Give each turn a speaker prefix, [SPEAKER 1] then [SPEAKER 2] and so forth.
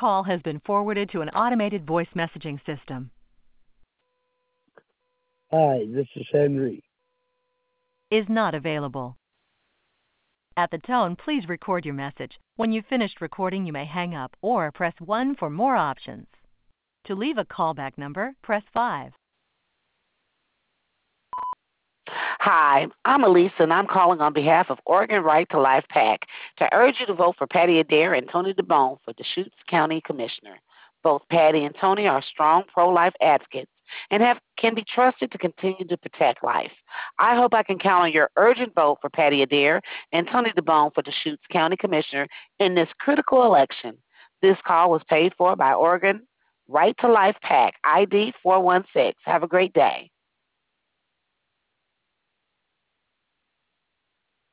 [SPEAKER 1] call has been forwarded to an automated voice messaging system.
[SPEAKER 2] Hi, this is Henry.
[SPEAKER 1] Is not available. At the tone, please record your message. When you've finished recording, you may hang up or press 1 for more options. To leave a callback number, press 5.
[SPEAKER 3] Hi, I'm Elisa, and I'm calling on behalf of Oregon Right to Life PAC to urge you to vote for Patty Adair and Tony DeBone for Deschutes County Commissioner. Both Patty and Tony are strong pro-life advocates and can be trusted to continue to protect life. I hope I can count on your urgent vote for Patty Adair and Tony DeBone for Deschutes County Commissioner in this critical election. This call was paid for by Oregon Right to Life PAC, ID 416. Have a great day.